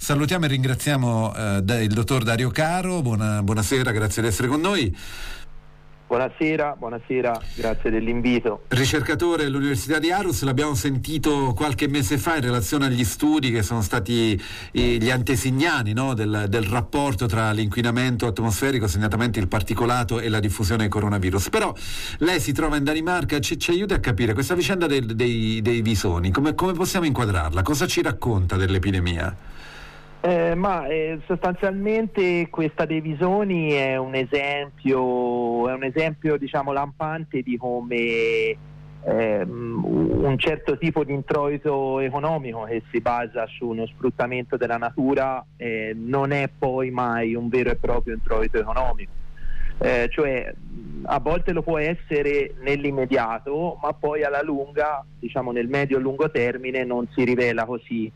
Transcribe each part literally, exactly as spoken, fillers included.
salutiamo e ringraziamo eh, da, il dottor Dario Caro. Buona, buonasera, grazie di essere con noi. Buonasera, buonasera, grazie dell'invito. Ricercatore all'Università di Aarhus, l'abbiamo sentito qualche mese fa in relazione agli studi che sono stati eh, gli antesignani, no, del, del rapporto tra l'inquinamento atmosferico, segnatamente il particolato, e la diffusione del coronavirus. Però lei si trova in Danimarca, ci, ci aiuta a capire questa vicenda del, dei, dei visoni, come, come possiamo inquadrarla? Cosa ci racconta dell'epidemia? Eh, ma eh, sostanzialmente questa dei visoni è un esempio, è un esempio diciamo lampante di come ehm, un certo tipo di introito economico che si basa su uno sfruttamento della natura eh, non è poi mai un vero e proprio introito economico. Eh, cioè a volte lo può essere nell'immediato, ma poi alla lunga, diciamo nel medio e lungo termine, non si rivela così.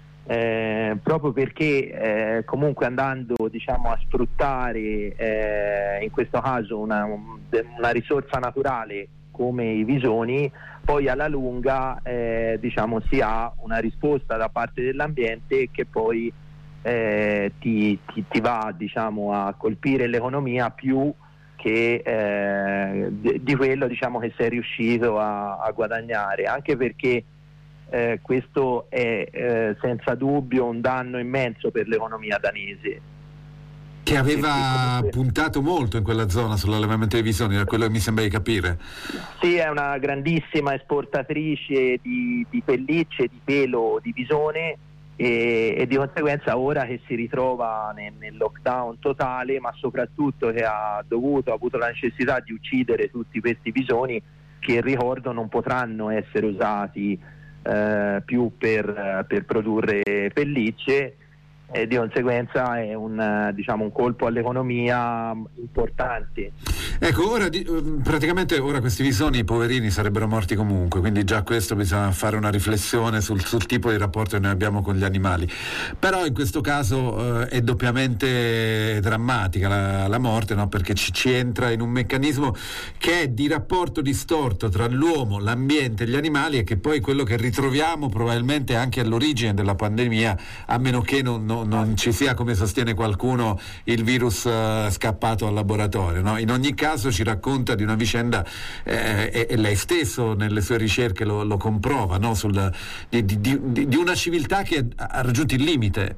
Eh, proprio perché eh, comunque andando diciamo a sfruttare eh, in questo caso una, una risorsa naturale come i visoni, poi alla lunga eh, diciamo si ha una risposta da parte dell'ambiente che poi eh, ti, ti, ti va diciamo a colpire l'economia più che eh, di, di quello diciamo che sei riuscito a, a guadagnare, anche perché Eh, questo è eh, senza dubbio un danno immenso per l'economia danese, che aveva puntato molto in quella zona sull'allevamento dei visoni, da quello che mi sembra di capire. Sì, è una grandissima esportatrice di, di pellicce, di pelo di visone e, e di conseguenza ora che si ritrova nel, nel lockdown totale, ma soprattutto che ha dovuto, ha avuto la necessità di uccidere tutti questi visoni che, ricordo, non potranno essere usati Uh, più per, uh, per produrre pellicce, e di conseguenza è un, uh, diciamo, un colpo all'economia importante. Ecco, ora di, praticamente ora questi visoni poverini sarebbero morti comunque, quindi già questo bisogna fare una riflessione sul, sul tipo di rapporto che noi abbiamo con gli animali. Però in questo caso eh, è doppiamente drammatica la, la morte, no? Perché ci, ci entra in un meccanismo che è di rapporto distorto tra l'uomo, l'ambiente e gli animali, e che poi è quello che ritroviamo probabilmente anche all'origine della pandemia, a meno che non, non, non ci sia, come sostiene qualcuno, il virus uh, scappato al laboratorio, no? In ogni caso ci racconta di una vicenda eh, e, e lei stesso nelle sue ricerche lo, lo comprova, no? Sul, di, di, di, di una civiltà che ha raggiunto il limite.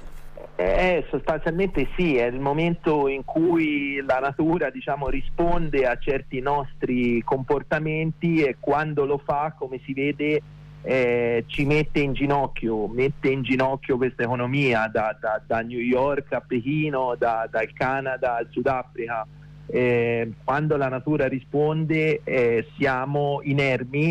Eh, sostanzialmente sì, è il momento in cui la natura diciamo risponde a certi nostri comportamenti, e quando lo fa, come si vede, eh, ci mette in ginocchio, mette in ginocchio questa economia da, da, da New York a Pechino, da, dal Canada al Sudafrica. Eh, quando la natura risponde eh, siamo inermi,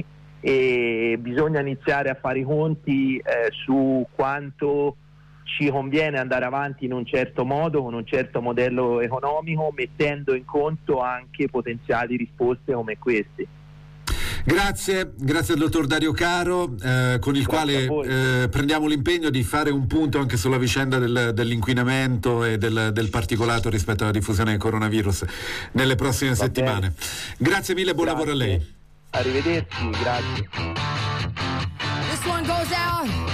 e bisogna iniziare a fare i conti eh, su quanto ci conviene andare avanti in un certo modo, con un certo modello economico, mettendo in conto anche potenziali risposte come queste. Grazie, grazie al dottor Dario Caro, eh, con il Grazie quale eh, prendiamo l'impegno di fare un punto anche sulla vicenda del, dell'inquinamento e del, del particolato rispetto alla diffusione del coronavirus nelle prossime Va settimane. Bene. Grazie mille, buon Grazie. lavoro a lei. Arrivederci, grazie.